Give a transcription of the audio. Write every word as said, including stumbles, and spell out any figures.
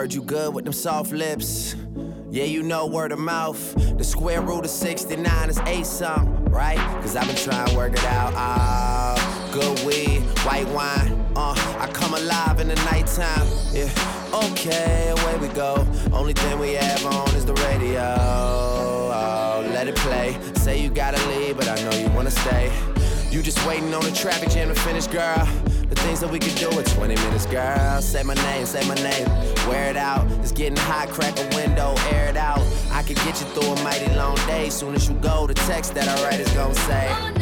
heard you good with them soft lips. Yeah, you know word of mouth. The square root of sixty-nine is eight something, right? Cause I've been trying to work it out. Ah, good weed, white wine. Uh, I come alive in the nighttime. Yeah, okay, away we go. Only thing we have on is the radio. Oh, let it play. Say you gotta leave, but I know you wanna stay. You just waiting on the traffic jam to finish, girl. The things that we could do in twenty minutes, girl. Say my name, say my name. Wear it out. It's getting hot, crack a window, air it out. I could get you through a mighty long day. Soon as you go, the text that I write is gonna say